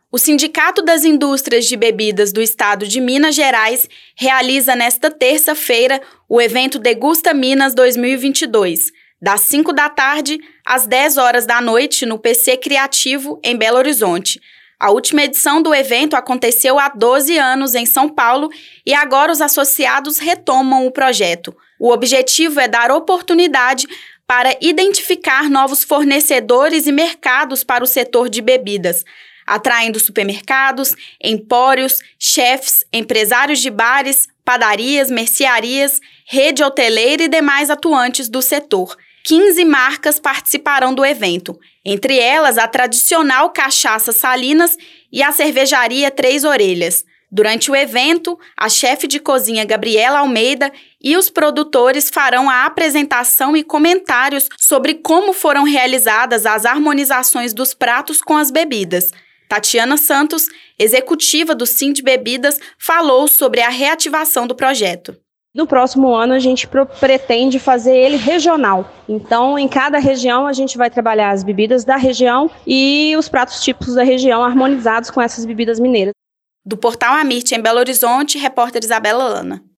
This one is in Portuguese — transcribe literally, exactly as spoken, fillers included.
O Sindicato das Indústrias de Bebidas do Estado de Minas Gerais realiza nesta terça-feira o evento Degusta Minas dois mil e vinte e dois, das cinco da tarde às dez horas da noite no P C Criativo, em Belo Horizonte. A última edição do evento aconteceu há doze anos em São Paulo e agora os associados retomam o projeto. O objetivo é dar oportunidade para identificar novos fornecedores e mercados para o setor de bebidas, atraindo supermercados, empórios, chefes, empresários de bares, padarias, mercearias, rede hoteleira e demais atuantes do setor. quinze marcas participarão do evento, entre elas a tradicional Cachaça Salinas e a cervejaria Três Orelhas. Durante o evento, a chefe de cozinha Gabriela Almeida e os produtores farão a apresentação e comentários sobre como foram realizadas as harmonizações dos pratos com as bebidas. Tatiana Santos, executiva do Sind Bebidas, falou sobre a reativação do projeto. No próximo ano a gente pro- pretende fazer ele regional. Então, em cada região a gente vai trabalhar as bebidas da região e os pratos típicos da região harmonizados com essas bebidas mineiras. Do Portal Amirte, em Belo Horizonte, repórter Isabela Lana.